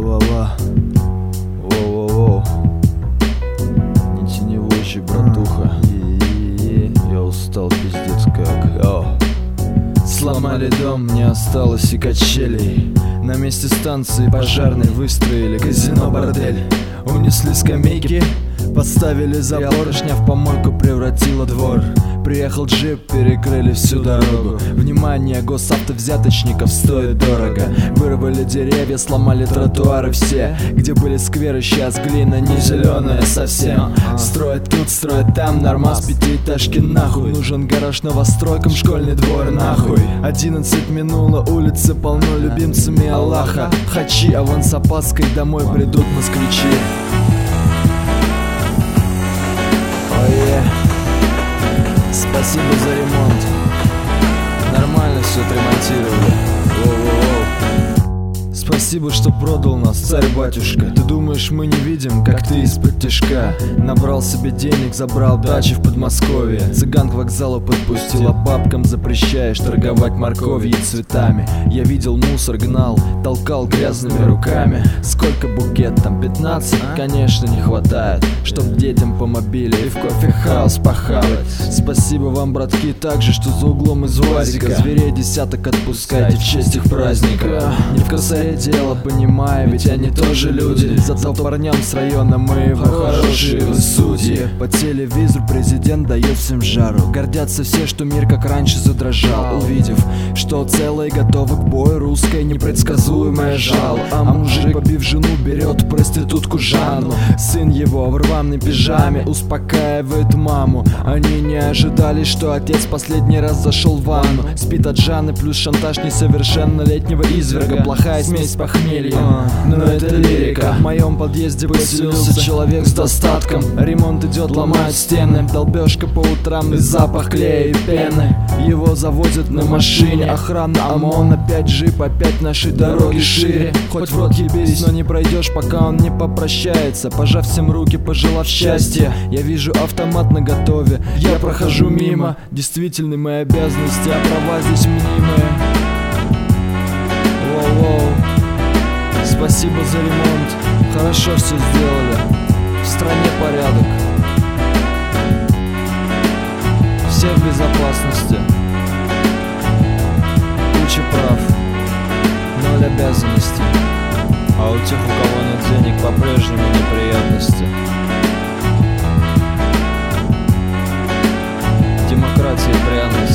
Ла-ла-ла. Воу-воу-воу. Не тяни вожжи, братуха. Я устал, пиздец как. Сломали дом, не осталось и качелей. На месте станции пожарной выстроили казино-бордель. Унесли скамейки, подставили забор. Поршня в помойку превратила двор. Приехал джип, перекрыли всю дорогу. Внимание госавтовзяточников стоит дорого. Вырвали деревья, сломали тротуары все. Где были скверы, сейчас глина не зеленая совсем. Строят тут, строят там, нормас, пятиэтажки нахуй. Нужен гараж новостройкам, школьный двор нахуй. 11 минуло, улицы полно любимцами Аллаха. Хачи, а вон с опаской домой придут москвичи. Спасибо за ремонт. Нормально все отремонтировали. Воу-воу-воу. Спасибо, что продал нас, царь-батюшка. Ты думаешь, мы не видим, как ты из-под тяжка набрал себе денег, забрал дачи в Подмосковье. Цыган к вокзалу подпустил, а бабкам запрещаешь торговать морковью и цветами. Я видел мусор, гнал, толкал грязными руками. Сколько букет там, 15? Конечно, не хватает, чтоб детям по мобиле и в кофе-хаус похавать. Спасибо вам, братки, также, что за углом из УАЗика зверей десяток отпускайте в честь их праздника. Не в косаре дело, понимаю, ведь они тоже люди. Зато парням с района моего хорошие вы судьи. По телевизору президент дает всем жару. Гордятся все, что мир как раньше задрожал, увидев, что целое готово к бою. Русская непредсказуемая жало. А мужик, побив жену, берет проститутку Жанну. Сын его в рваной пижаме успокаивает маму. Они не ожидали, что отец последний раз зашел в ванну. Спит от Жанны плюс шантаж несовершеннолетнего изверга. Плохая смесь с похмельем, но это лирика. В моем подъезде поселился человек с достатком. Ремонт идет, ломают стены. Долбежка по утрам и запах клея и пены. Его завозят на машине. Охрана ОМОН, опять джип, опять наши дороги шире. Хоть в рот ебись, но не пройдешь, пока он не попрощается. Пожав всем руки, пожелав счастья. Я вижу автомат наготове, я прохожу мимо. Действительны мои обязанности, а права здесь мнимые. Воу-воу. Спасибо за ремонт, хорошо все сделали. В стране порядок, все в безопасности. Куча прав, 0 обязанностей. А у тех, у кого нет денег, по-прежнему неприятности. Демократия и пряность.